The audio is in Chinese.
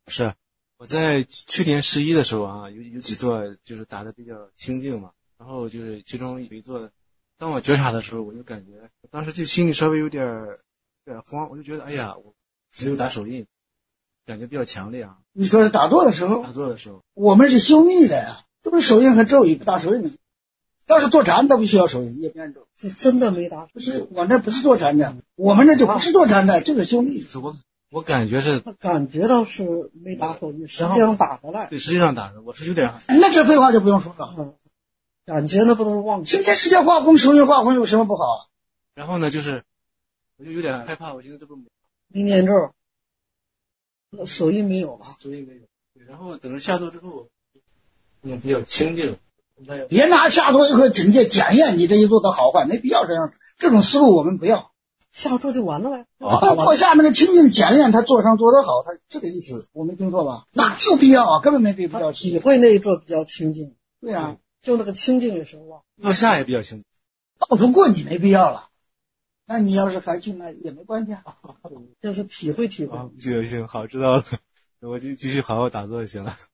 是我在去年11的时候啊，有几座就是打的比较清静嘛，然后就是其中有一座，当我觉察的时候，我就感觉当时就心里稍微有点慌，我就觉得哎呀，我没有打手印，感觉比较强烈啊。 你说是打坐的时候？ 打坐的时候， 我们是修密的呀，都是手印和咒语，不打手印的。要是坐禅，都不需要手印，也念咒。 是真的没打， 不是，我那不是坐禅的，我们那就不是坐禅的，就是修密。 我感觉是， 感觉到是没打手印，实际上打回来。 对，实际上打的，我是有点。 那这废话就不用说了。 感觉那不都是忘记？ 世界画风，手印画风有什么不好啊？ 然后呢，就是我就有点害怕，我觉得这不没念咒，手印没有了， 手印没有。然后等着下座之后，比较清静。 别拿下座一个警戒检验你这一座的好坏，没必要这样，这种思路我们不要。 下座就完了呗。 过下面的清净检验，他坐上坐得好，他这个意思我没听错吧？哪有必要啊？根本没必要。 体会那一座比较清净。 对呀， 就那个清净的时候啊， 坐下也比较清净。 到处过你没必要了。那你要是还去那也没关系啊。 就是体会。 行，好，知道了，我就继续好好打坐就行了。